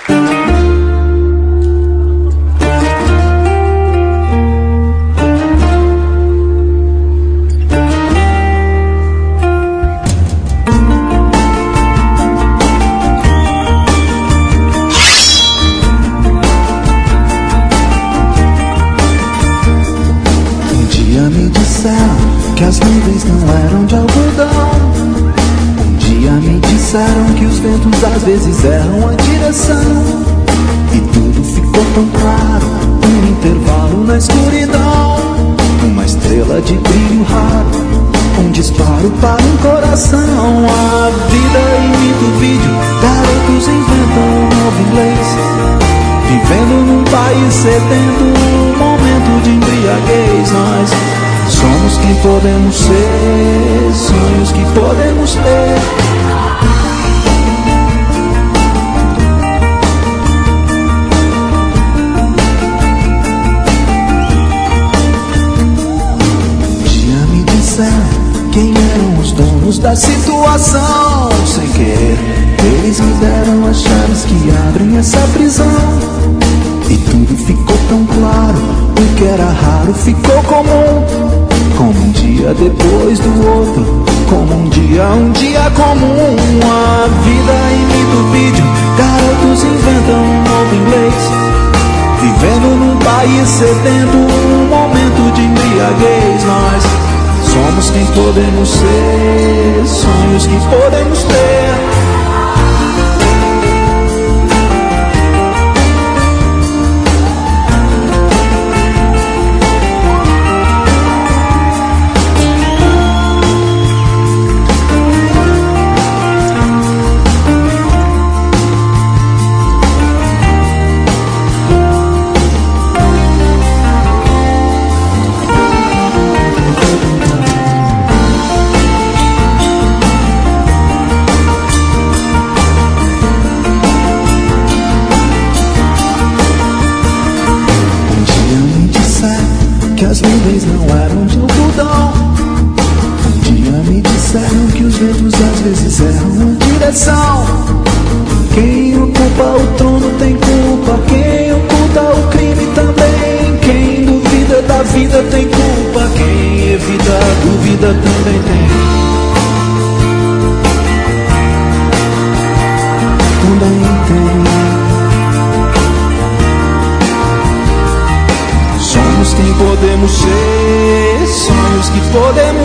Que as nuvens não eram de algodão. Um dia me disseram que os ventos às vezes erram a direção. E tudo ficou tão claro, um intervalo na escuridão. Uma estrela de brilho raro, um disparo para um coração. A vida imita o vídeo, garotos inventam um novo inglês. Vivendo num país sedento, um momento de embriaguez. Nós somos quem podemos ser, sonhos que podemos ter. Um dia me disseram quem eram os donos da situação. Sem querer, eles me deram as chaves que abrem essa prisão. E tudo ficou tão claro, o que era raro ficou comum. Como um dia depois do outro, como um dia comum. A vida imita o vídeo, garotos inventam um novo inglês. Vivendo num país sedento, um momento de embriaguez. Nós somos quem podemos ser, sonhos que podemos ter. Que as nuvens não eram de algodão. Um dia me disseram que os ventos às vezes erram a direção. Quem ocupa o trono tem culpa, quem oculta o crime também. Quem duvida da vida tem culpa, quem evita a dúvida também tem. Também tem. Somos quem podemos ser, sonhos que podemos